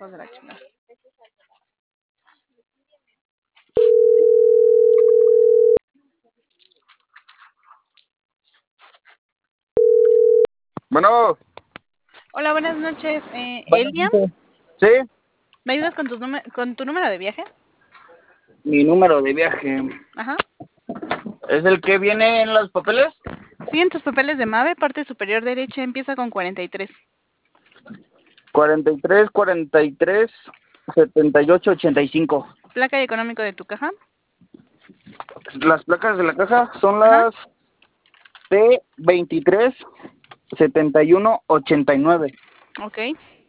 hijos de la chingada. Bueno, Hola, buenas noches. Eliam, sí, ¿me ayudas con tu número de viaje? mi número de viaje. Ajá. ¿Es el que viene en los papeles? Sí, en tus papeles de MAVE, parte superior derecha, empieza con 43. 43, 78, 85. Placa y económico de tu caja. Las placas de la caja son Ajá. las T23, 71, 89. Ok.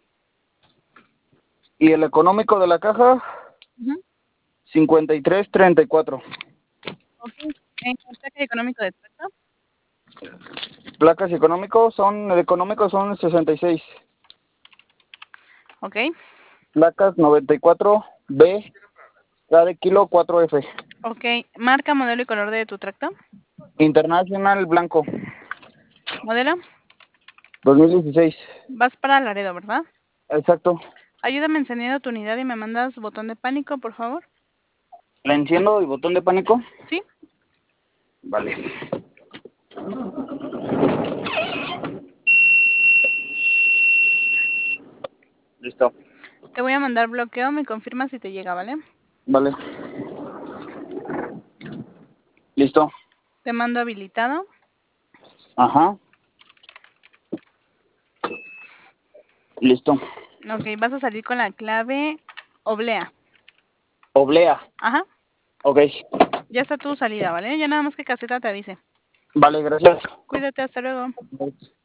Y el económico de la caja, Ujú. 53, 34. Ok. Placa y económico de tu caja. Placas el económico son 66. Ok. Placas 94B, K de kilo 4F. Ok. Marca, modelo y color de tu tracto. Internacional blanco, Modelo. 2016. Vas para Laredo, ¿verdad? Exacto. Ayúdame encendiendo tu unidad y me mandas botón de pánico, por favor. ¿La enciendo el botón de pánico? Sí. Vale. Listo. Te voy a mandar bloqueo, me confirmas si te llega, ¿vale? Vale. Listo. Te mando habilitado. Ajá. Listo. Ok, vas a salir con la clave oblea. Oblea. Ajá. Ok. Ya está tu salida, ¿vale? Ya nada más que caseta te avise. Vale, gracias. Cuídate, hasta luego.